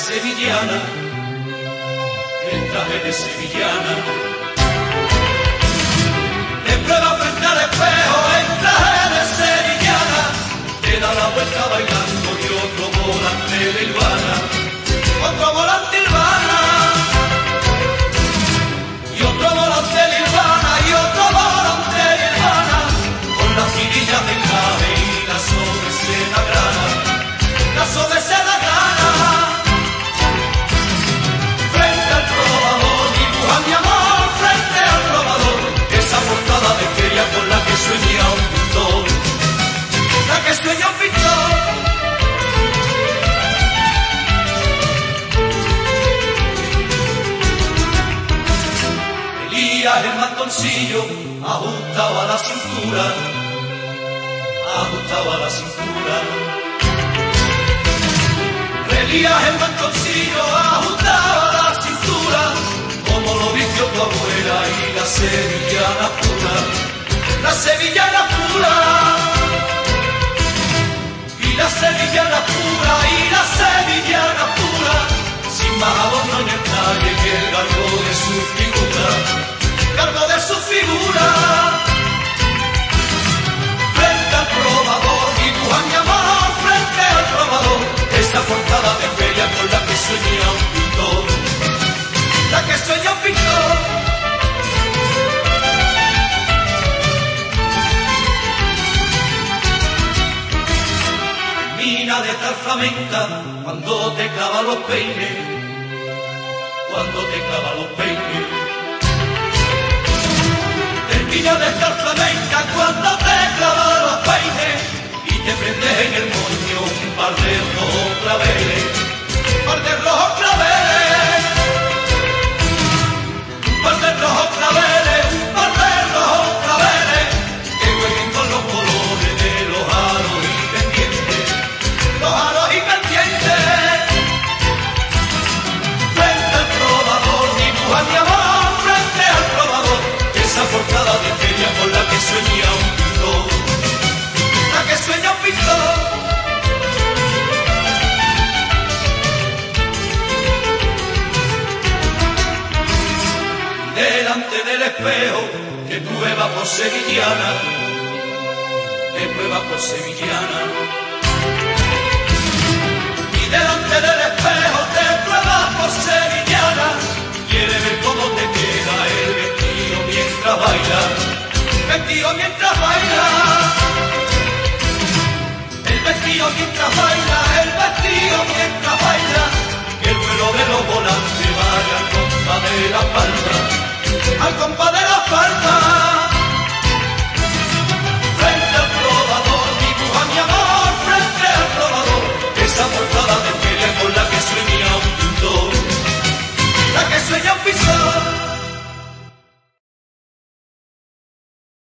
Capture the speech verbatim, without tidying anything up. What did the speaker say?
sevillana, el traje de sevillana. Te prueba frente al espejo el traje de sevillana, te da la vuelta bailando y otro volante de Ilvana, otro volante Ilvana, y otro volante de Ilvana, y otro volante de Ilvana, con las tirillas de clave y la sobre seda grana, la sobre seda grana. Frente al probador, dibuja mi amor, frente al probador, esa portada de feria con la que sueña un pintor, la que sueña un pintor. Elías el mantoncillo ajustado a la cintura, ajustado a la cintura. Elías el mantoncillo ajustado a la cintura, como lo vistió tu abuela y la sevillana pura, la sevillana pura, y la sevillana pura, y la sevillana pura, sin más adorno en el talle que el cargo de su figura, cargo de su figura. Frente al probador, dibuja mi amor, frente al probador, esa portada de feria con la que sueña un pintor, la que sueña un pintor. Mina de tal flamenca cuando te clava los peines, cuando te clava los peines. Termina de estar flamenca cuando te clava los peines y te prendes en el moño un par de rojos claveles, un par de rojos claveles, un par de rojos claveles, un par de rojos claveles, que jueguen con los colores de los aros y pendientes, los aros y pendientes. Frente al probador, dibuja mi amor, frente al probador, esa portada de feria con la que sueña un pintor, la que sueña un pintor. Delante del espejo te prueba por sevillana, te prueba por sevillana. Y delante del espejo te prueba por sevillana, quiere ver cómo te queda el vestido mientras baila, vestido mientras baila.